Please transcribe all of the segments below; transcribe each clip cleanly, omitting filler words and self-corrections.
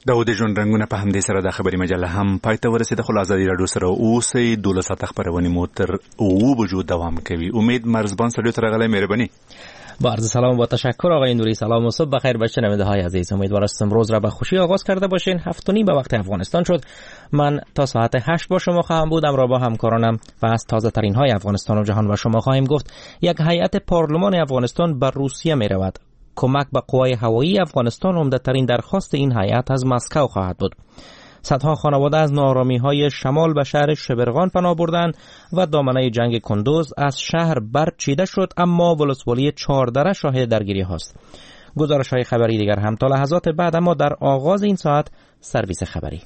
د ژوند رنگونه په همدې سره د خبري مجله هم پای ته ورسېده. خو آزادي راډیو سره اوسئ. 12 ساعته خبرونه مو تر 9 بجو دوام کوي. امید مرزبان سره تر غلې مهرباني. با عرض سلام و تشکر آقای نوری. سلام و صبح بخیر به شنونده های عزیز. امیدوارم امروز را به خوشی آغاز کرده باشین. 7:30 به وقت افغانستان شد. من تا ساعت 8 با شما خواهم بود، همراه با همکارانم و از تازه ترین های افغانستان و جهان و شما خواهیم گفت. یک هیئت پارلمان افغانستان به روسیه می رود. کمک به قوای هوایی افغانستان عمده‌ترین درخواست این هیئت از مسکو خواهد بود. صدها خانواده از ناآرامی‌های شمال به شهر شبرغان پناه بردند و دامنه جنگ کندوز از شهر برچیده شد، اما ولسوالی 14 شاهد درگیری هاست. گزارش‌های خبری دیگر هم تا لحظات بعد، اما در آغاز این ساعت سرویس خبری.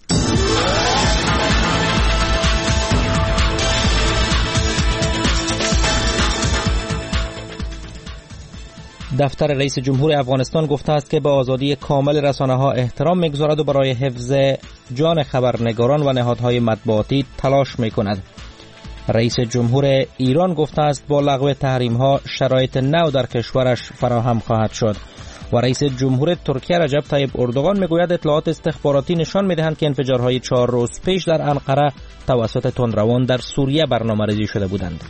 دفتر رئیس جمهور افغانستان گفته است که به آزادی کامل رسانه‌ها احترام می‌گذارد و برای حفظ جان خبرنگاران و نهادهای مطبوعاتی تلاش می‌کند. رئیس جمهور ایران گفته است با لغو تحریم‌ها شرایط نو در کشورش فراهم خواهد شد. و رئیس جمهور ترکیه رجب طیب اردوغان میگوید اطلاعات استخباراتی نشان می‌دهند که انفجارهای 4 روز پیش در انقره توسط تندروان در سوریه برنامه‌ریزی شده بودند.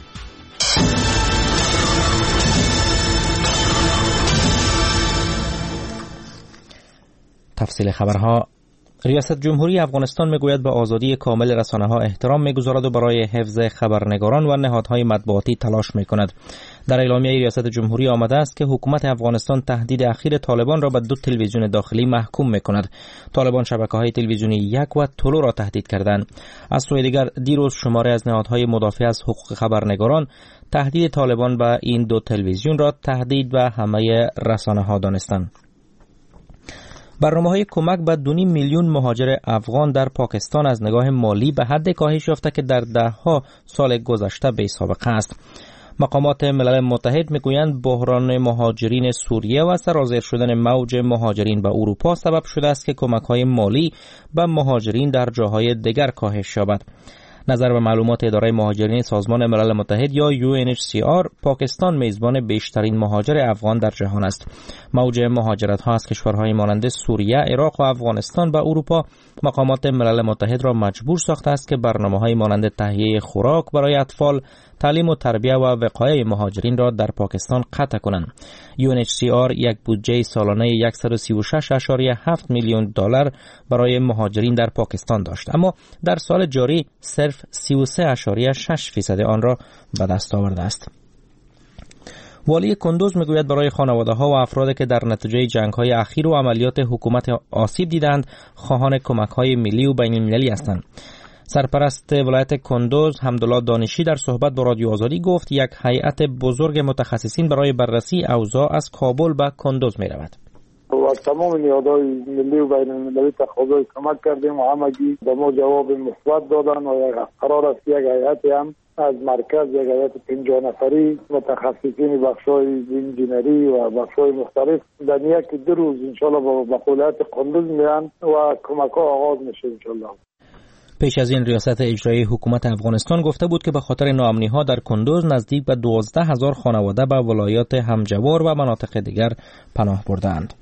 تفصیل خبرها. ریاست جمهوری افغانستان میگوید به آزادی کامل رسانه‌ها احترام میگذارد و برای حفظ خبرنگاران و نهادهای مطبوعاتی تلاش میکند. در اعلامیه ریاست جمهوری آمده است که حکومت افغانستان تهدید اخیر طالبان را به 2 تلویزیون داخلی محکوم میکند. طالبان شبکه‌های تلویزیونی یک و طلوع را تهدید کردند. از سوی دیگر دیروز شماری از نهادهای مدافع از حقوق خبرنگاران تهدید طالبان به این 2 تلویزیون را تهدید به همه رسانه‌ها دانستند. برنامه‌های کمک به 2.5 میلیون مهاجر افغان در پاکستان از نگاه مالی به حد کاهش یافته که در ده‌ها سال گذشته بی سابقه است. مقامات ملل متحد میگویند بحران مهاجرین سوریه و سرازیر شدن موج مهاجرین به اروپا سبب شده است که کمک‌های مالی به مهاجرین در جاهای دیگر کاهش یابد. نظر به معلومات اداره مهاجرین سازمان ملل متحد یا UNHCR، پاکستان میزبان بیشترین مهاجر افغان در جهان است. موج مهاجرت ها از کشورهای مانند سوریه، عراق و افغانستان به اروپا مقامات ملل متحد را مجبور ساخته است که برنامه‌های مانند تهیه خوراک برای اطفال، تعلیم و تربیت و وقایع مهاجرین را در پاکستان قطع کنند. UNHCR یک بودجه سالانه 136.7 میلیون دلار برای مهاجرین در پاکستان داشت، اما در سال جاری صرف 33.6% آن را به دست آورده است. والی کندوز میگوید برای خانواده‌ها و افرادی که در نتیجه جنگ‌های اخیر و عملیات حکومت آسیب دیدند، خواهان کمک‌های ملی و بین‌المللی هستند. سرپرست ولایت کندوز حمدالله دانشی در صحبت با رادیو آزادی گفت یک هیئت بزرگ متخصصین برای بررسی اوضاع از کابل به کندوز می رود. و تمام نیازهای ملی و بین المللی تقاضای کمک کردیم و همگی به ما جواب مثبت دادن و قرار است یک هیئت هم از مرکز، یک هیئت 50 نفری متخصصین بخش‌های انجینری و بخش‌های مختلف در 1-2 روز ان شاء الله به ولایت کندوز میان و کمک‌ها آغاز میشه ان شاء الله. پیش از این ریاست اجرایی حکومت افغانستان گفته بود که به خاطر ناامنی‌ها در کندوز نزدیک به 12,000 خانواده به ولایات همجوار و مناطق دیگر پناه بردند.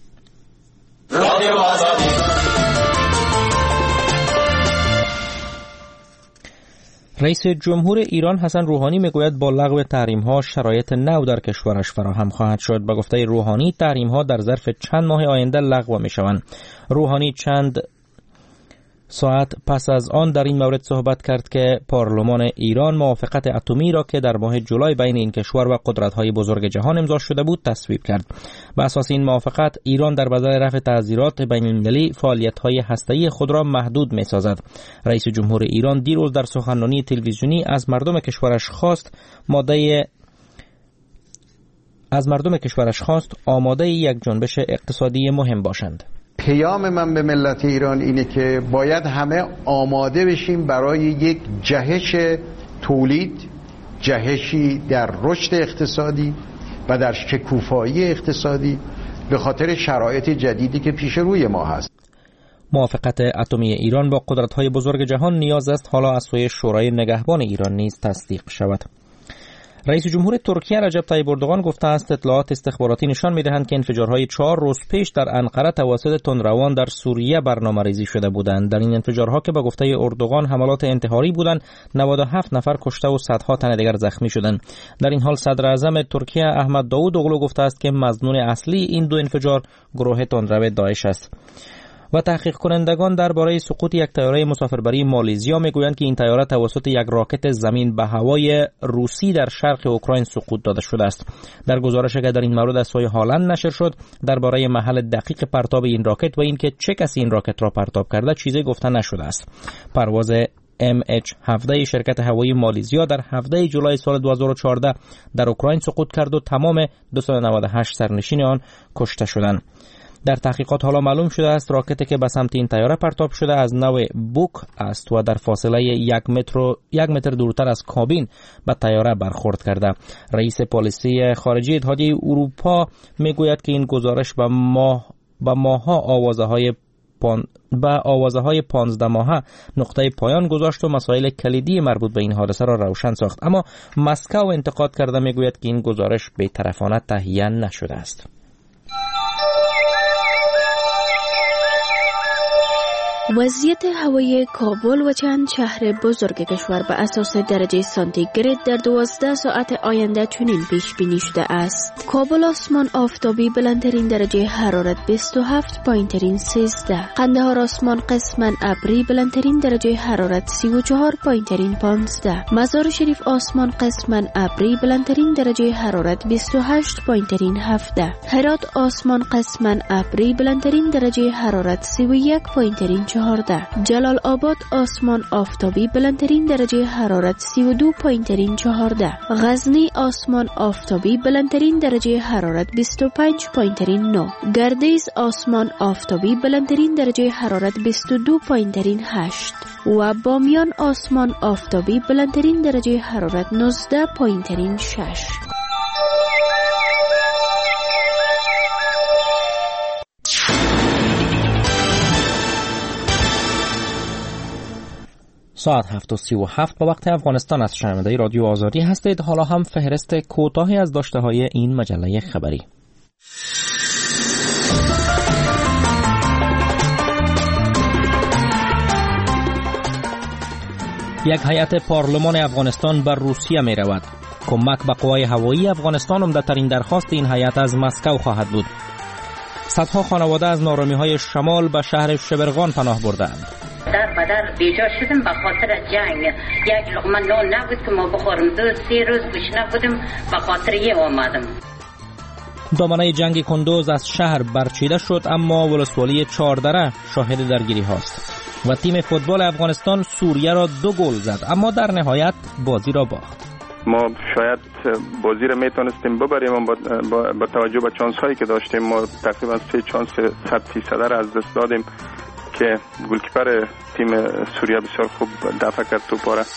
رئیس جمهور ایران حسن روحانی میگوید با لغو تحریم‌ها شرایط نو در کشورش فراهم خواهد شد. به گفته روحانی تحریم‌ها در ظرف چند ماه آینده لغو می‌شوند. روحانی چند ساعت پس از آن در این مورد صحبت کرد که پارلمان ایران موافقت اتمی را که در ماه جولای بین این کشور و قدرت‌های بزرگ جهان امضا شده بود تصویب کرد. بر اساس این موافقت ایران در بدل رفع تعزیرات بین‌المللی فعالیت‌های هسته‌ای خود را محدود می‌سازد. رئیس جمهور ایران دیروز در سخنرانی تلویزیونی از مردم کشورش خواست آماده یک جنبش اقتصادی مهم باشند. پیام من به ملت ایران اینه که باید همه آماده بشیم برای یک جهش تولید، جهشی در رشد اقتصادی و در شکوفایی اقتصادی به خاطر شرایط جدیدی که پیش روی ما هست. موافقت اتمی ایران با قدرت‌های بزرگ جهان نیاز است حالا از سوی شورای نگهبان ایران نیز تصدیق شود. رئیس جمهور ترکیه رجب طیب اردوغان گفته است اطلاعات استخباراتی نشان می‌دهند که انفجارهای 4 روز پیش در انقره توسط تندروان در سوریه برنامه‌ریزی شده بودند. در این انفجارها که به گفته اردوغان حملات انتحاری بودند، 97 نفر کشته و صدها تن دیگر زخمی شدند. در این حال صدر اعظم ترکیه احمد داوودوغلو گفته است که مظنون اصلی این دو انفجار گروه تندرو داعش است. و تحقیق کنندگان درباره سقوط یک طیاره مسافربری مالزیا میگویند که این طیاره توسط یک راکت زمین به هوای روسی در شرق اوکراین سقوط داده شده است. در گزارشی که در این مورد از سوی هالند نشر شد درباره محل دقیق پرتاب این راکت و اینکه چه کسی این راکت را پرتاب کرده چیزی گفته نشده است. پرواز MH17 شرکت هوایی مالزیا در 17 جولای سال 2014 در اوکراین سقوط کرد و تمام 298 سرنشین آن کشته شدند. در تحقیقات حالا معلوم شده است راکتی که به سمت این طیاره پرتاب شده از نوع بوک است و در فاصله 1 متر دورتر از کابین به طیاره برخورد کرده. رئیس پلیسی خارجی اتحادیه اروپا میگوید که این گزارش به ماه‌ها آوازهای 15 ماهه نقطه پایان گذاشت و مسائل کلیدی مربوط به این حادثه را روشن ساخت، اما مسکو انتقاد کرده میگوید که این گزارش بی‌طرفانه تهیه نشده است. وضعیت هوایی کابل و چند شهر بزرگ کشور به اساس درجه سانتیگراد در 12 ساعت آینده چنین پیش بینی شده است. کابل آسمان آفتابی بلندترین درجه حرارت 27 پایینترین 13. قندهار آسمان قسماً ابری بلندترین درجه حرارت 34 پایینترین 15. مزار شریف آسمان قسماً ابری بلندترین درجه حرارت 28 پایینترین 17. هرات آسمان قسماً ابری بلندترین درجه حرارت 31 پایینترین 14. جلال آباد آسمان آفتابی بلندترین درجه حرارت 32 پایینترین 14. غزنی آسمان آفتابی بلندترین درجه حرارت 25 پایینترین 9. گردیز آسمان آفتابی بلندترین درجه حرارت 22 پایینترین 8 و بامیان آسمان آفتابی بلندترین درجه حرارت 19 پایینترین 6. ساعت 7:37 به وقت افغانستان از شنونده رادیو آزادی هستید. حالا هم فهرست کوتاهی از داشته‌های این مجله خبری. یک هیئت پارلمان افغانستان بر روسیه می رود. کمک به قوای هوایی افغانستان عمده‌ترین درخواست این هیئت از مسکو خواهد بود. صدها خانواده از نارامی‌های شمال به شهر شبرغان پناه بردند. در بیجا شدم به خاطر جنگ. یک لقمه نان نبود که ما بخورم. 2-3 روز گشنه بودم به خاطر یه آمدم. دامنه جنگ کندوز از شهر برچیده شد اما ولسوالی چهاردره شاهد درگیری هاست. و تیم فوتبال افغانستان سوریه را 2 گل زد اما در نهایت بازی را باخت. ما شاید بازی را میتونستیم ببریم اما با توجه به چانس هایی که داشتیم ما تقریبا 3 چانس 100% را از دست دادیم که گلکیپر تیم سوریه بسیار خوب دفع کرد توپ را.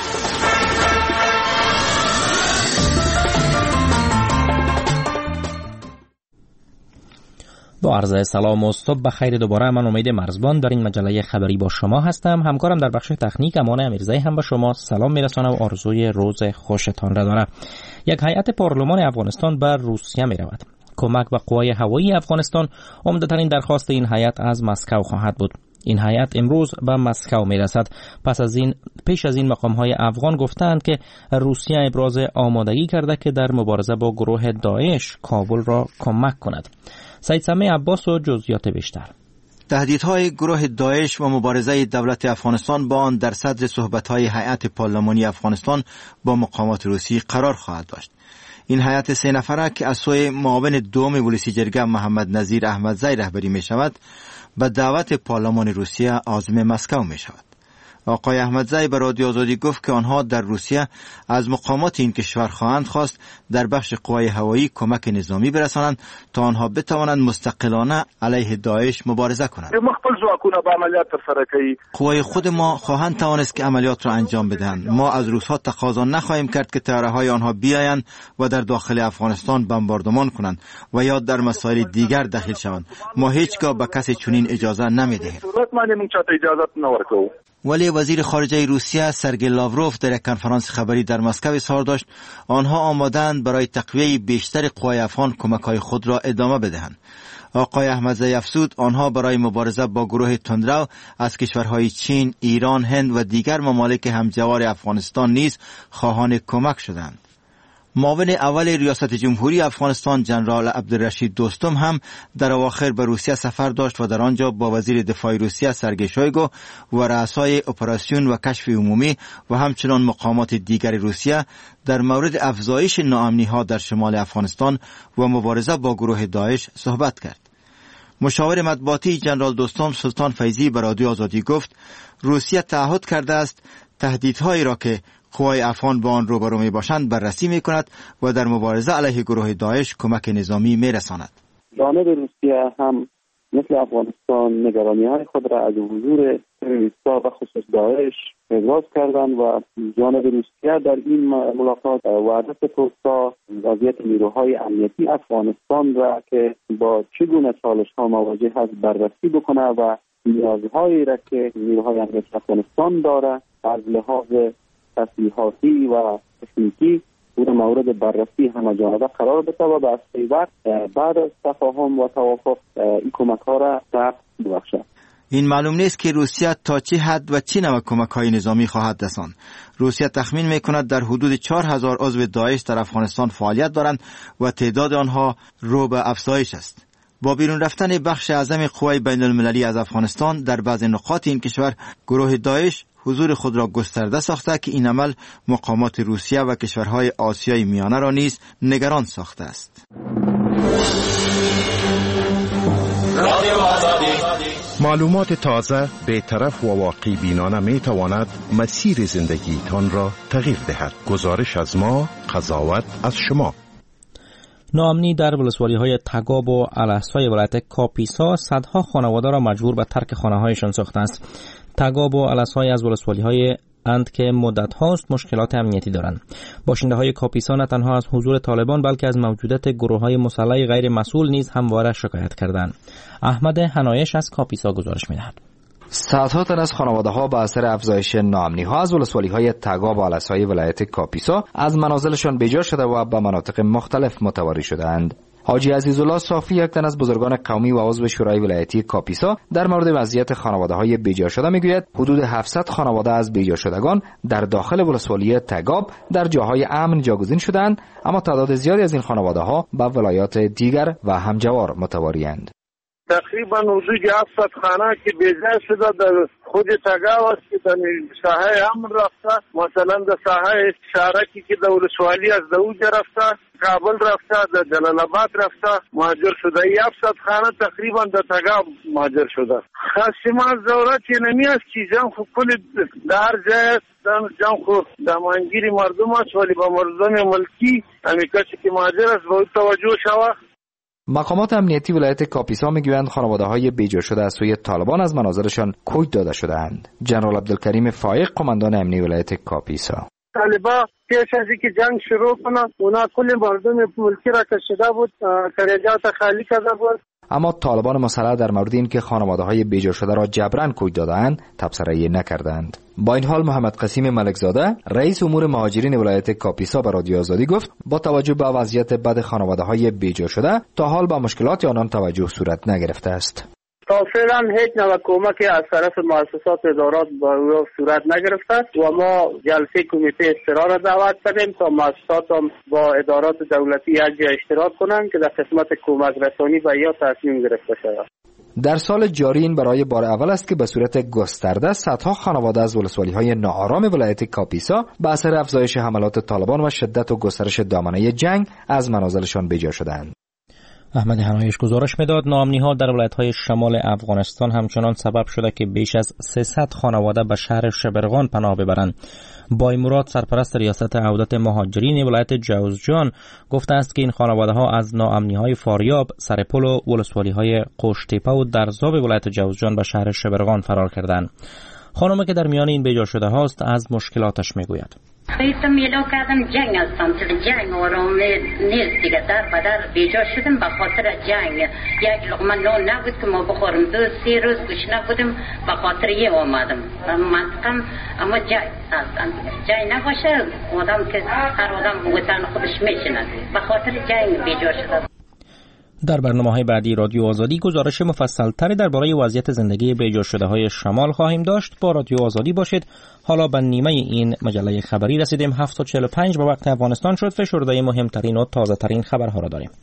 با عرض سلام و صبح بخیر دوباره. من امید مرزبان در این مجله خبری با شما هستم. همکارم در بخش تکنیک امان امیرزایی هم با شما سلام میرسانم و آرزوی روز خوشتان را دارم. یک هیئت پارلمان افغانستان بر روسیه می رود. کمک به قوای هوایی افغانستان عمده‌ترین درخواست این هیئت از مسکو خواهد بود. این هیئت امروز به مسکو میرسد. پیش از این مقام‌های افغان گفتند که روسیه ابراز آمادگی کرده که در مبارزه با گروه داعش کابل را کمک کند. سید سمیع عباس و جزئیات بیشتر. تهدیدهای گروه داعش و مبارزه دولت افغانستان با آن در صدر صحبت‌های هیئت پارلمانی افغانستان با مقامات روسی قرار خواهد داشت. این هیئت 3 نفره که از سوی معاون دوم ولسی جرگه محمد نظیر احمدزی رهبری می شود به دعوت پارلمان روسیه عازم مسکو می شود. آقای احمدزی به رادیو آزادی گفت که آنها در روسیه از مقامات این کشور خواهند خواست در بخش قوای هوایی کمک نظامی برسانند تا آنها بتوانند مستقلانه علیه داعش مبارزه کنند. قوای خود ما خواهند توانست که عملیات را انجام بدهند. ما از روس‌ها تقاضا نخواهیم کرد که طیاره‌های آنها بیایند و در داخل افغانستان بمباردمان کنند و یا در مسائل دیگر دخیل شوند. ما هیچگاه به کسی چنین اجازه نمی‌دهیم. ولی وزیر خارجه روسیه سرگئی لاوروف در یک کنفرانس خبری در مسکو اظهار داشت آنها آماده‌اند برای تقویه بیشتر قوای افغان کمک‌های خود را ادامه بدهند. آقای احمدزی افزود آنها برای مبارزه با گروه تندرو از کشورهای چین، ایران، هند و دیگر ممالک همجوار افغانستان نیز خواهان کمک شدند. معاون اول ریاست جمهوری افغانستان جنرال عبدالرشید دوستم هم در اواخر به روسیه سفر داشت و در آنجا با وزیر دفاع روسیه سرگئی شویگو و رؤسای اپراسیون و کشف عمومی و همچنان مقامات دیگر روسیه در مورد افزایش ناامنی‌ها در شمال افغانستان و مبارزه با گروه داعش صحبت کرد. مشاور مطبوعاتی جنرال دوستم سلطان فیضی به رادیو آزادی گفت روسیه تعهد کرده است تهدیدهایی را که قوای افغان با آن روبرو می باشند بررسی می کند و در مبارزه علیه گروه داعش کمک نظامی می رساند. جانب روسیه هم مثل افغانستان نگرانی‌های خود را از حضور تروریست‌ها و خصوص داعش ابراز کردند و جانب روسیه در این ملاقات وعده فرستاد وضعیت نیروهای امنیتی افغانستان را که با چگونه چالش‌ها مواجه است بررسی بکنه و نیازهایی را که نیروهای امنیتی افغانستان داره از لحاظ تسلیحاتی و تکنیکی او مورد بررسی همه‌جانبه قرار بده و به وقت بعد از تفاهم و توافق این کمک‌ها را ثبت ببخشد. این معلوم نیست که روسیه تا چه حد و چه نوع کمک‌های نظامی خواهد رساند. روسیه تخمین می‌کند در حدود 4000 عضو داعش در افغانستان فعالیت دارند و تعداد آنها رو به افزایش است. با بیرون رفتن بخش اعظم قوای بین‌المللی از افغانستان در بعضی نقاط این کشور گروه داعش حضور خود را گسترده ساخته که این عمل مقامات روسیه و کشورهای آسیای میانه را نیز نگران ساخته است. معلومات تازه، بی‌طرف و واقعی بینانه می تواند مسیر زندگیتان را تغییر دهد. گزارش از ما، قضاوت از شما. ناامنی در ولسوالی‌های تگاب و الاحسای ولایت کاپیسا صدها خانواده را مجبور به ترک خانه‌هایشان ساخته است. تگاب و الاحسای از ولسوالی‌های اند که مدت هاست مشکلات امنیتی دارند. باشنده‌های کاپیسا نه تنها از حضور طالبان بلکه از موجودیت گروه‌های مسلح غیر مسئول نیز همواره شکایت کردند. احمد حنایش از کاپیسا گزارش می‌دهد. صدها تن از خانواده‌ها به اثر افزایش ناامنی‌ها از ولسوالی‌های تگاب و الاحسای ولایت کاپیسا از منازلشان بیجا شده و به مناطق مختلف متواری شدند. حاجی عزیزالله صافی، یک تن از بزرگان قومی و عضو شورای ولایتی کاپیسا، در مورد وضعیت خانواده‌های بیجا شده میگوید حدود 700 خانواده از بیجا شدگان در داخل ولسوالی تگاب در جاهای امن جاگزین شدند، اما تعداد زیادی از این خانواده‌ها به ولایات دیگر و همجوار متواری‌اند. تقریبا حدود 700 خانه که بیجا شده در خود تگاب است که در ساحه امن رفته، مثلا در ساحه شارکی که در ولسوالی از دوج رفته، کابل رفته، در جلال آباد رفته مهاجر شده. 700 خانه تقریبا در تگاب مهاجر شده. خاصی ما ضرورت نمی است که جان خو کل در جای جان خو دامانگیری مردم است، ولی با مردم ملکی همی کسی که مهاجر است باید توجه شود. مقامات امنیتی ولایت کاپیسا میگویند خانواده‌های بیجا شده از سوی طالبان از منازلشان کوچ داده شده‌اند. جنرال عبدالکریم فایق، قماندان امنی ولایت کاپیسا: طالبان پیش از اینکه جنگ شروع کنند اونا کل مردم ملکی را کشیده بود، خریجات خالی کرده بود. اما طالبان مسلح در مورد اینکه خانواده‌های بیجا شده را جبران کوچ داده‌اند تبصره‌ای نکردند. با این حال محمد قسیم ملکزاده، رئیس امور مهاجرین ولایت کاپیسا، به رادیو آزادی گفت با توجه به وضعیت بد خانواده‌های بیجا شده تا حال به مشکلات آنان توجه صورت نگرفته است. تا فعلا هیچ نوع کمکی از طرف مؤسسات ادارات با او صورت نگرفته و ما جلسه کمیته استقرار را دعوت کردیم تا مؤسسات هم با ادارات دولتی یک جای اشتراک کنند که در قسمت کمک رسانی به یا تصمیم گرفته شود. در سال جاری این برای بار اول است که به صورت گسترده صدها خانواده از ولسوالی‌های ناآرام ولایت کاپیسا به اثر افزایش حملات طالبان و شدت و گسترش دامنه جنگ از منازلشان بیجا شدند. احمد حنایش گزارش میداد ناامنی‌ها در ولایت‌های شمال افغانستان همچنان سبب شده که بیش از 300 خانواده به شهر شبرغان پناه ببرند. بایمراد، سرپرست ریاست عودت مهاجرین ولایت جوزجان، گفته است که این خانواده‌ها از ناامنی‌های فاریاب، سرپل و ولسوالی‌های قوشتیپه و درزاب ولایت جوزجان به شهر شبرغان فرار کردند. خانمی که در میان این بیجا شده هاست از مشکلاتش میگوید. خیلی میلا کردم جنگ هستم که جنگ آرام نیست دیگه، در بدر بیجا شدم به خاطر جنگ. یک لقمه نان نبود که ما بخورم، 2-3 روز گشنه بودم، به خاطر یه آمدم منطقم. اما جنگ نباشه آدم که هر آدم وطن خودش میشنه، به خاطر جنگ بیجا شدم. در برنامه‌های بعدی رادیو آزادی گزارش مفصل‌تری درباره وضعیت زندگی بیجا شده‌های شمال خواهیم داشت. با رادیو آزادی باشید. حالا به نیمه این مجله خبری رسیدیم. 7:45 به وقت افغانستان شد. فشرده مهمترین و تازه‌ترین خبرها را داریم.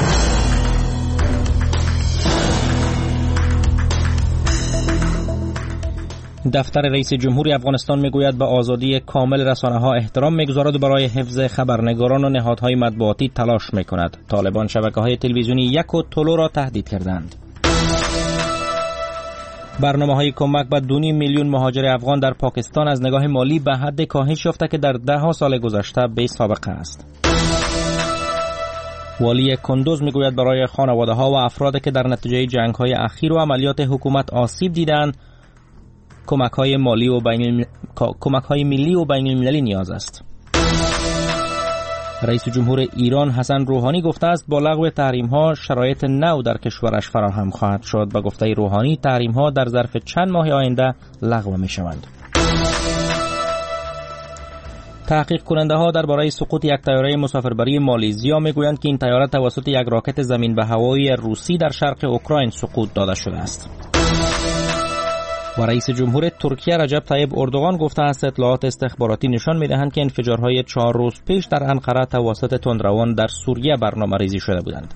دفتر رئیس جمهوری افغانستان میگوید به آزادی کامل رسانه‌ها احترام میگذارد و برای حفظ خبرنگاران و نهادهای مطبوعاتی تلاش میکند. طالبان شبکه‌های تلویزیونی یک و طلوع را تهدید کردند. برنامه‌های کمک به 2.5 میلیون مهاجر افغان در پاکستان از نگاه مالی به حد کاهش یافته که در 10 سال گذشته بی سابقه است. والی کندوز میگوید برای خانواده‌ها و افرادی که در نتیجه جنگ‌های اخیر و عملیات حکومت آسیب دیدند کمک‌های ملی و بین المللی نیاز است. رئیس جمهور ایران حسن روحانی گفته است با لغو تحریم‌ها شرایط نو در کشورش فراهم خواهد شد. با گفته روحانی تحریم‌ها در ظرف چند ماه آینده لغو می‌شوند. تحقیق کننده‌ها درباره سقوط یک طیاره مسافربری مالزیا می‌گویند که این طیاره توسط یک راکت زمین به هوایی روسی در شرق اوکراین سقوط داده شده است. و رئیس جمهور ترکیه رجب طیب اردوغان گفته است اطلاعات استخباراتی نشان می‌دهند که انفجارهای 4 روز پیش در انقره توسط تندروان در سوریه برنامه‌ریزی شده بودند.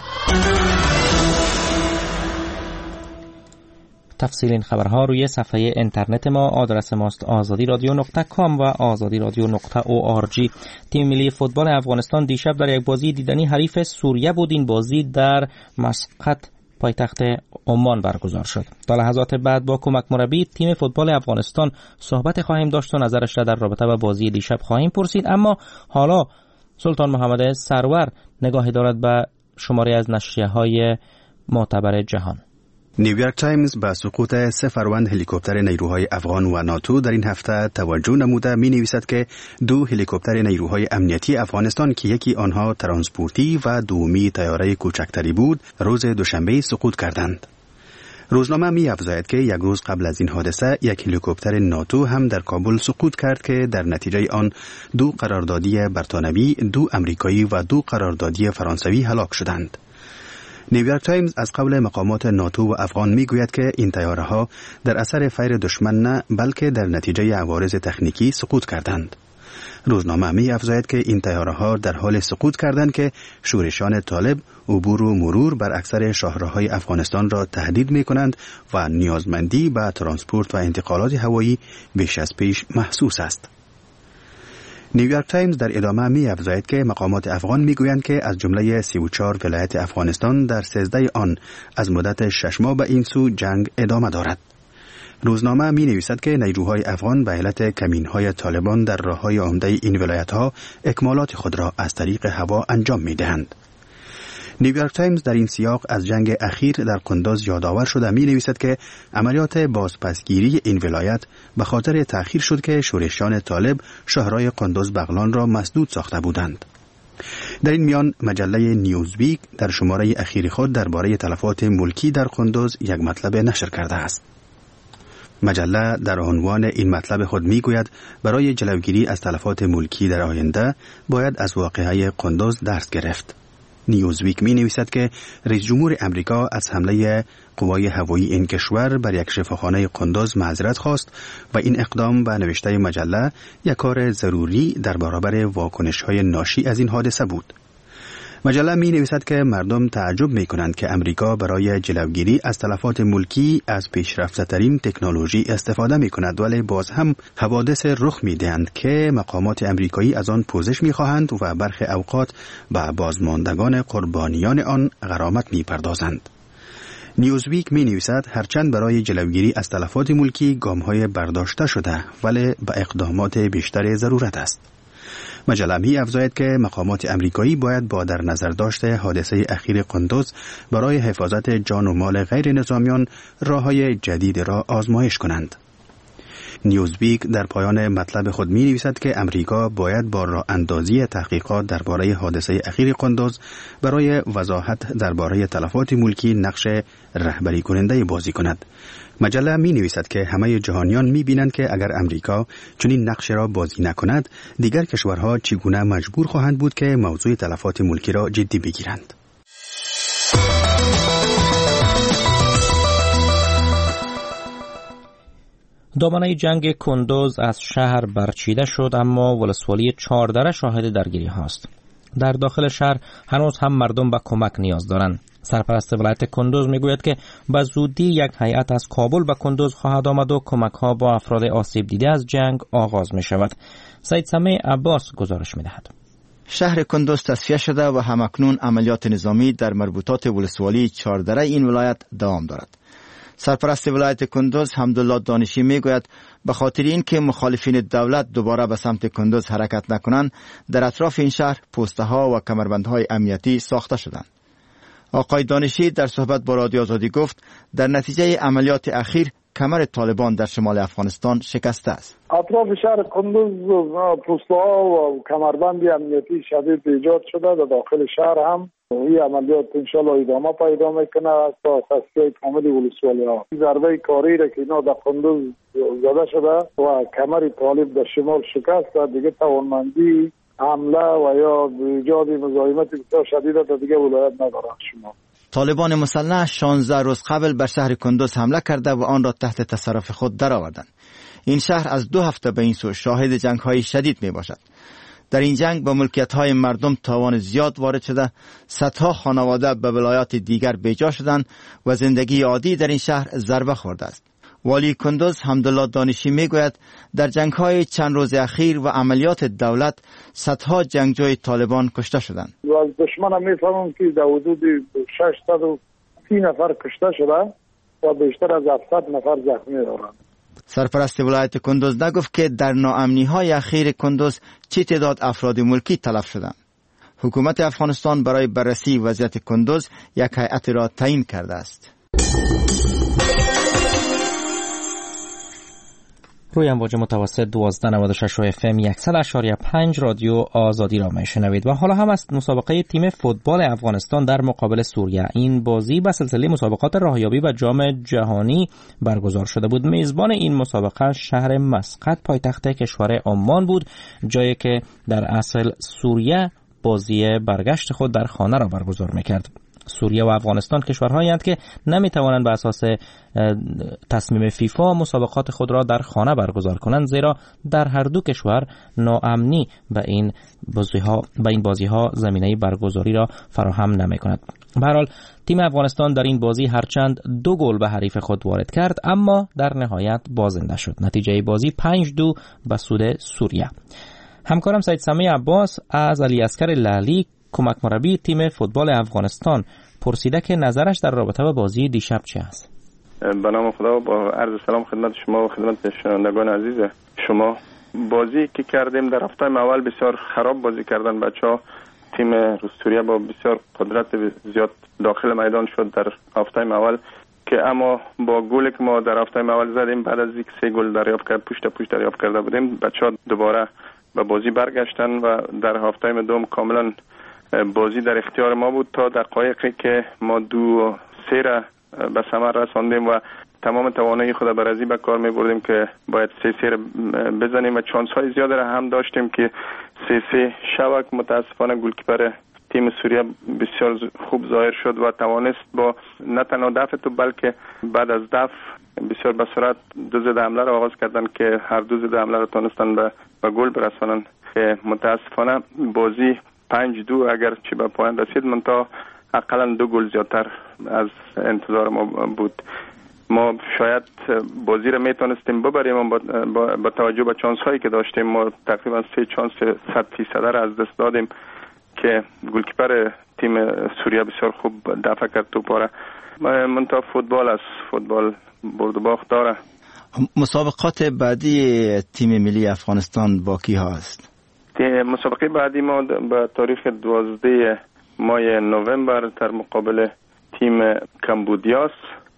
تفصیل این خبرها روی صفحه اینترنت ما. آدرس ماست azadi.com و azadi.org. تیم ملی فوتبال افغانستان دیشب در یک بازی دیدنی حریف سوریه بود. این بازی در مسقط پایتخت عمان برگزار شد. تا لحظات بعد با کمک مربی تیم فوتبال افغانستان صحبت خواهیم داشت و نظرش را در رابطه با بازی دیشب خواهیم پرسید. اما حالا سلطان محمد سرور نگاهی دارد به شماری از نشریه‌های معتبر جهان. نیویورک تایمز به سقوط 3 فروند هلیکوپتر نیروهای افغان و ناتو در این هفته توجه نموده می نویسد که 2 هلیکوپتر نیروهای امنیتی افغانستان که یکی آنها ترانسپورتی و دومی طیاره کوچکتری بود روز دوشنبه سقوط کردند. روزنامه می افزاید که یک روز قبل از این حادثه یک هلیکوپتر ناتو هم در کابل سقوط کرد که در نتیجه آن 2 قراردادی برتانوی، 2 امریکایی و 2 قراردادی فرانسوی هلاک شدند. نیویورک تایمز از قول مقامات ناتو و افغان میگوید که این طیاره ها در اثر فیر دشمن نه بلکه در نتیجه عوارض تکنیکی سقوط کردند. روزنامه می افزاید که این طیاره ها در حال سقوط کردند که شورشان طالب عبور و مرور بر اکثر شاهراهای افغانستان را تهدید می کنند و نیازمندی به ترانسپورت و انتقالات هوایی بیش از پیش محسوس است. نیویورک تایمز در ادامه می افزاید که مقامات افغان می گویند که از جمله 34 ولایت افغانستان در 13 آن از مدت 6 ماه به این سو جنگ ادامه دارد. روزنامه می نویسد که نیروهای افغان به علت کمین‌های طالبان در راه‌های عمده این ولایت‌ها اکمالات خود را از طریق هوا انجام می دهند. نیویورک تایمز در این سیاق از جنگ اخیر در قندوز یادآور شده می نویسد که عملیات بازپسگیری این ولایت به خاطر تأخیر شد که شورشان طالب شهرهای قندوز بغلان را مسدود ساخته بودند. در این میان مجله نیوزویک در شماره اخیر خود درباره تلفات ملکی در قندوز یک مطلب نشر کرده است. مجله در عنوان این مطلب خود می گوید برای جلوگیری از تلفات ملکی در آینده باید از واقعه قندوز درس گرفت. نیوزویک می نویسد که رئیس جمهور امریکا از حمله قوای هوایی این کشور بر یک شفاخانه قندوز معذرت خواست و این اقدام به نوشته مجله یک کار ضروری در برابر واکنش‌های ناشی از این حادثه بود. مجله می نویسد که مردم تعجب می کنند که امریکا برای جلوگیری از تلفات ملکی از پیشرفته‌ترین تکنولوژی استفاده می کند، ولی باز هم حوادث رخ می دهند که مقامات امریکایی از آن پوزش می خواهند و برخی اوقات به بازماندگان قربانیان آن غرامت می پردازند. نیوزویک می نویسد هرچند برای جلوگیری از تلفات ملکی گام‌های برداشته شده، ولی به اقدامات بیشتر ضرورت است. مجله می افزاید که مقامات امریکایی باید با در نظر داشته حادثه اخیر قندوز برای حفاظت جان و مال غیر نظامیان راه‌های جدید را آزمایش کنند. نیوزویک در پایان مطلب خود می نویسد که امریکا باید با راه اندازی تحقیقات درباره حادثه اخیر قندوز برای وضاحت درباره تلفات ملکی نقش رهبری کننده بازی کند. مجله می نویسد که همه جهانیان می بینند که اگر امریکا چنین نقش را بازی نکند، دیگر کشورها چگونه مجبور خواهند بود که موضوع تلفات ملکی را جدی بگیرند. دامنه جنگ کندوز از شهر برچیده شد، اما ولسوالی چهاردره شاهد درگیری هاست. در داخل شهر هنوز هم مردم به کمک نیاز دارند. سرپرست ولایت کندوز میگوید که به زودی یک هیئت از کابل به کندوز خواهد آمد و کمک ها با افراد آسیب دیده از جنگ آغاز می شود. سید سمیع عباس گزارش می دهد. شهر کندوز تصفیه شده و همکنون عملیات نظامی در مربوطات ولسوالی چهاردره این ولایت دوام دارد. سرپرست ولایت کندوز حمدالله دانشی میگوید به خاطر اینکه مخالفین دولت دوباره به سمت کندوز حرکت نکنند، در اطراف این شهر پوسته ها و کمربندهای امنیتی ساخته شدند. آقای دانشی در صحبت با رادیو آزادی گفت در نتیجه عملیات اخیر کمر طالبان در شمال افغانستان شکسته است. اطراف شهر کندوز پوسته ها و کمربند امنیتی شدید ایجاد شده. در داخل شهر هم این عملیات انشالله ادامه پیدا میکنه تا تصفیه کامل ولسوالی ها. ضربه کاری را که اینا در کندوز زده شده و کمر طالب در شمال شکست و دیگه توانمندی حمله و یا ایجاد مزاحمت بسیار شدید تا دیگه ولایت نداره. شما طالبان مسلح 16 روز قبل بر شهر کندوز حمله کرده و آن را تحت تصرف خود درآوردند. این شهر از 2 هفته به این سو شاهد جنگ‌های شدید می باشد. در این جنگ با ملکیت‌های مردم تاوان زیاد وارد شده، صدها خانواده به ولایات دیگر بیجا شدند و زندگی عادی در این شهر ضربه خورده است. والی کندوز حمدالله دانشی میگوید در جنگ‌های چند روز اخیر و عملیات دولت صدها جنگجوی طالبان کشته شدند. از دشمن هم میفهمم که در حدود 630 نفر کشته شده و بیشتر از 700 نفر زخمی دارند. سرپرست ولایت کندوز نگفت که در ناامنی‌های اخیر کندوز چه تعداد افراد ملکی تلف شدند. حکومت افغانستان برای بررسی وضعیت کندوز یک هیئت را تعیین کرده است. روی امواج متوسط 1296 FM 100.5 رادیو آزادی را میشنوید و حالا هم از مسابقه تیم فوتبال افغانستان در مقابل سوریه. این بازی به سلسله مسابقات راهیابی و جام جهانی برگزار شده بود. میزبان این مسابقه شهر مسقط پایتخت کشور عمان بود، جایی که در اصل سوریه بازی برگشت خود در خانه را برگزار میکرد. سوریه و افغانستان کشورهایی هستند که نمیتوانند به اساس تصمیم فیفا مسابقات خود را در خانه برگزار کنند، زیرا در هر دو کشور ناامنی به این بازی ها زمینه برگزاری را فراهم نمی‌کند. به هر حال تیم افغانستان در این بازی هرچند 2 گل به حریف خود وارد کرد، اما در نهایت بازنده شد. نتیجه بازی 5-2 به سود سوریه. همکارم سید سمیع عباس از علی اصغر لعلی کمک مربی تیم فوتبال افغانستان پرسیده که نظرش در رابطه با بازی دیشب چه است. به نام خدا با عرض سلام خدمت شما و خدمت شنوندگان عزیز شما. بازی که کردیم در هفته اول بسیار خراب بازی کردن بچه‌ها. تیم روسیه با بسیار قدرت زیاد داخل میدان شد در هفته اول که اما با گلی که ما در هفته اول زدیم بعد از یک 3 گل دریافت کرد پشت دریافت کرده بودیم، بچه‌ها دوباره به بازی برگشتن و در هفته دوم کاملا بازی در اختیار ما بود تا دقایقی که ما 2-3 را به ثمر رساندیم و تمام توانایی خود برازی به کار می بردیم که باید 3-3 را بزنیم و چانس های زیاد را هم داشتیم که 3-3 شود. متاسفانه گلکیپر تیم سوریه بسیار خوب ظاهر شد و توانست با نه تنها دفع تو بلکه بعد از دفع بسیار به سرعت 2 ضد حمله را آغاز کردن که هر 2 ضد حمله را تونستن به گل برسانن. متاسفانه بازی 5-2 اگر چی به پایان رسید منتها حداقل 2 گل زیادتر از انتظار ما بود. ما شاید بازی را میتونستیم ببریم با توجه به چانس هایی که داشتیم. ما تقریبا 3 چانس 100% را از دست دادیم که گلکیپر تیم سوریه بسیار خوب دفع کرد توپ را. منتها فوتبال است، فوتبال برد و باخت داره. مسابقات بعدی تیم ملی افغانستان با کی هست؟ مسابقه بعدی ما به تاریخ 12 ماه نوامبر در مقابل تیم کمبودیا است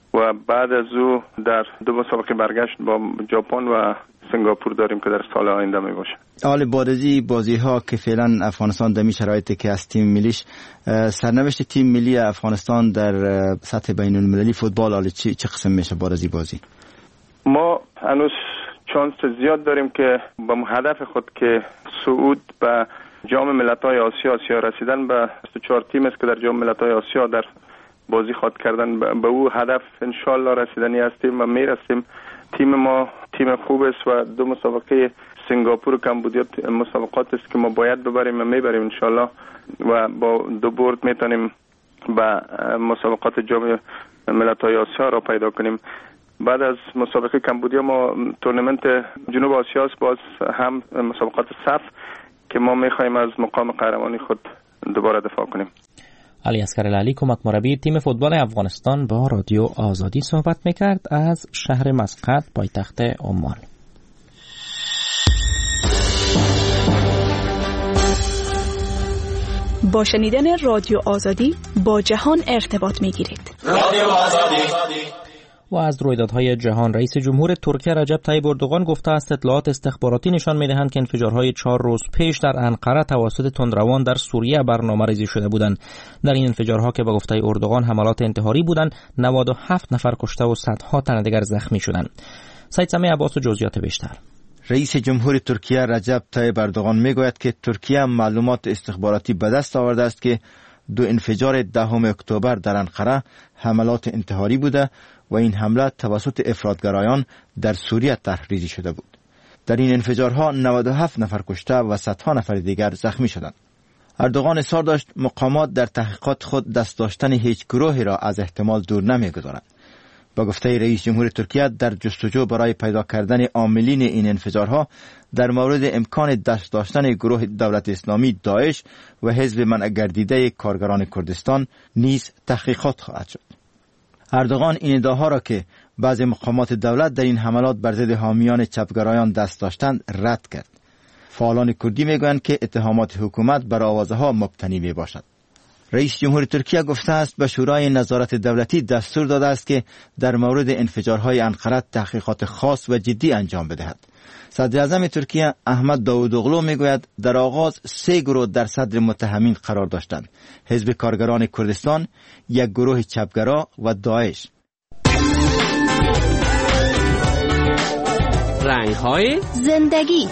و بعد از او در 2 مسابقه برگشت با ژاپن و سنگاپور داریم که در سال آینده می باشه. آل بارزی بازی ها که فعلا افغانستان در شرایطی که از تیم ملیش، سرنوشت تیم ملی افغانستان در سطح بین المللی فوتبال چه قسم میشه بارزی بازی؟ ما هنوز چانس زیاد داریم که با هدف خود که صعود به جام ملت‌های آسیا رسیدن به 24 تیم است که در جام ملت‌های آسیا در بازی خواهد کردن، به او هدف انشالله رسیدنی هستیم و میرسیم. تیم ما تیم خوب است و 2 مسابقه سنگاپور و کمبودیا مسابقات است که ما باید ببریم و میبریم انشالله و با 2 برد میتونیم به مسابقات جام ملت‌های آسیا را پیدا کنیم. بعد از مسابقه کمبودیا ما تورنمنت جنوب آسیا است، باز هم مسابقات صف که ما میخوایم از مقام قهرمانی خود دوباره دفاع کنیم. علی اصغر لالی کمک مربی تیم فوتبال افغانستان با رادیو آزادی صحبت میکرد از شهر مسقط پایتخت عمان. با شنیدن رادیو آزادی با جهان ارتباط میگیرید. رادیو آزادی. و از رویدادهای جهان، رئیس جمهور ترکیه رجب طیب اردوغان گفته است اطلاعات استخباراتی نشان می‌دهند که انفجارهای 4 روز پیش در انقره توسط تندروان در سوریه برنامه‌ریزی شده بودند. در این انفجارها که به گفته اردوغان حملات انتحاری بودند، 97 نفر کشته و صدها تن دیگر زخمی شدند. سید سمیع عباس و جزئیات بیشتر. رئیس جمهور ترکیه رجب طیب اردوغان میگوید که ترکیه معلومات استخباراتی به دست آورده است که 2 انفجار 10 اکتبر در انقره حملات انتحاری بوده و این حمله توسط افراطگرایان در سوریه طرح‌ریزی شده بود. در این انفجارها 97 نفر کشته و صدها نفر دیگر زخمی شدند. اردوغان اصرار داشت مقامات در تحقیقات خود دست داشتن هیچ گروهی را از احتمال دور نمی‌گذارند. با گفته رئیس جمهور ترکیه در جستجو برای پیدا کردن عاملین این انفجارها در مورد امکان دست داشتن گروه دولت اسلامی داعش و حزب منع گردیده کارگران کردستان نیز تحقیقات خواهد شد. اردوغان این ادعاها را که بعضی مقامات دولت در این حملات بر ضد حامیان چپگرایان دست داشتند رد کرد. فعالان کردی میگویند که اتهامات حکومت بر آوازها مبتنی می باشد. رئیس جمهور ترکیه گفته است به شورای نظارت دولتی دستور داده است که در مورد انفجارهای انقره تحقیقات خاص و جدی انجام بدهد. صدر اعظم ترکیه احمد داوودوغلو میگوید در آغاز 3 گروه در صدر متهمین قرار داشتند: حزب کارگران کردستان، یک گروه چپگرا و داعش. رنگ‌های زندگی.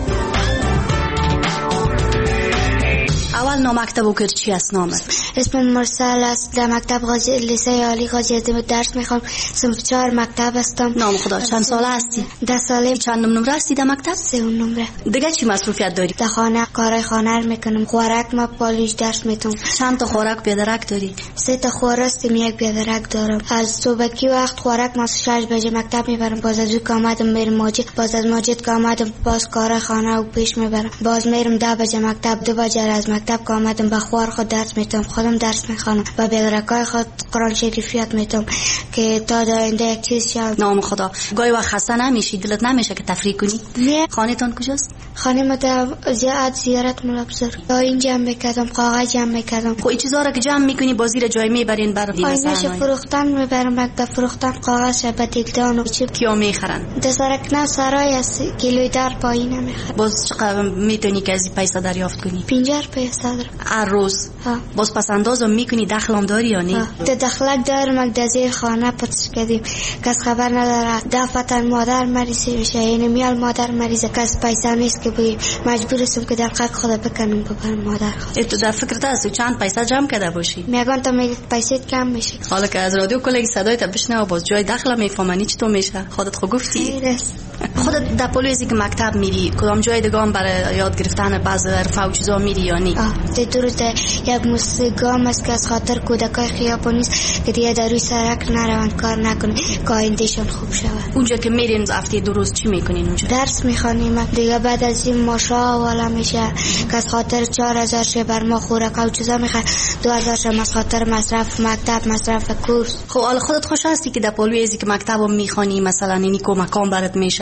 اول نامکتب کرد چی است نامه؟ اسم مرسل است. در مکتب لیسه عالی قاضی اعظم درس میخوام. صنف 4 مکتب هستم. نام خدا. چند ساله هستی؟ 10 ساله. چند نمره هستی در مکتب؟ 3 نمره. دیگه چی مصروفیت داری؟ در خانه کارهای خانه رو میکنم. خوراک ما پالوش درس میتونم. چند تا خوراک بیادرک داری؟ 3 تا خوراک هستم، 1 بیادرک دارم. از صبحکی وقت خوراک ما 6 بجه مکتب میبرم. باز از که آمدم میرم ماجد. باز از ماجد که آمدم باز کارهای خانه رو پیش میبرم. باز میرم 10 بجه مکتب. 2 بجه از مکتب که آمدم با خوار خود درس میتونم. خودم درس میخوانم و بیادرکای خود قرآن شریف یاد میتونم که تا آینده یک چیز شد. نام خدا. گاهی وقت خسته نمیشی؟ دلت نمیشه که تفریح کنی؟ نه. خانه‌تون کجاست؟ خانه ما در زیارت مولا بزرگ. این جمع میکردم، کاغذ جمع میکردم. خب این چیزا را که جمع میکنی با زیر جای میبرین برای آینه‌اش فروختن میبرم. مکتب فروختن کاغذ شبتیلدان و کیا میخرن؟ دسرک نه سرای است کیلوی در پایین میخرن. باز چقدر میتونی که از پیسه دریافت کنی؟ 50 پیسه دارم هر روز. باز پس اندازم میکنی؟ دخلم داری یا نه؟ دخلک دارم. مگه زیر خانه پتش کردیم کس خبر نداره. دفتر مادر مریض میشه، یعنی میال مادر مریضه، کس پیسه نیست که بگیم مجبور هستم که دقیق خدا بکنم ببرم مادر خود. تو در فکرت هستی چند پیسه جمع کرده باشی؟ میگن تا میگه پیسه کم میشه. حالا که از رادیو کلی صدای تا بشنوه باز جای دخل میفهمانی چطور میشه؟ خودت خود گفتی. خودت در پلیسی که مکتب میری کدام جای دیگه هم برای یاد گرفتن بعض حرفا و چیزا میری یا نه؟ درسته. یک موسیقام است که از خاطر کودکای خیابانی است که دیگه در روی سرک نروند، کار نکنه که آیندهشون خوب شود. اونجا که میرین هفته 2 روز چی میکنین اونجا؟ درس میخوانیم. دیگه بعد از این ماشا والا میشه که از خاطر 4000 شه بر ما خوراک و چیزا میخواد، 2000 شه از خاطر مصرف مکتب، مصرف کورس. خب حالا خودت خوش هستی که در پلیسی که مکتبو میخوانی مثلا اینی کمکام برات میشه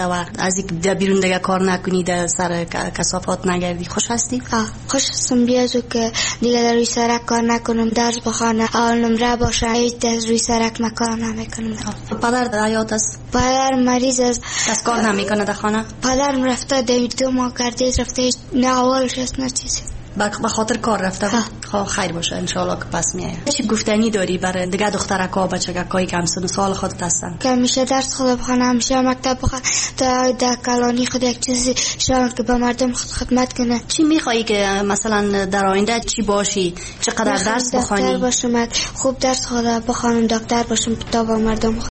و از یک بیرون دیگه کار نکنی، در سر کثافات نگردی. خوش هستی؟ خوش هستم. بیازو که دیگه در روی سرک کار نکنم، درس بخوانم، اول نمره باشه، هیچ در روی سرک کار نمیکنم. پدر در حیات است؟ پدر مریض است. دست کار نمیکنه در خانه؟ پدرم رفته 2 ماه گردید رفته، نه اولش است نه چیزی. به خاطر کار رفته. خیر باشه انشالله که پس میایه. چی گفتنی داری برای دیگه دخترکا بچگکایی که هم سن سال خودت هستن؟ که همیشه درس خود بخوانم، همیشه مکتب بخوانم، تا در کلانی خود یک چیزی شان که به مردم خدمت کنه. چی میخوایی که مثلا در آینده چی باشی؟ چقدر درس بخوانی؟ دکتر باشم، خوب درس خود بخوانم، دکتر باشم تا با مردم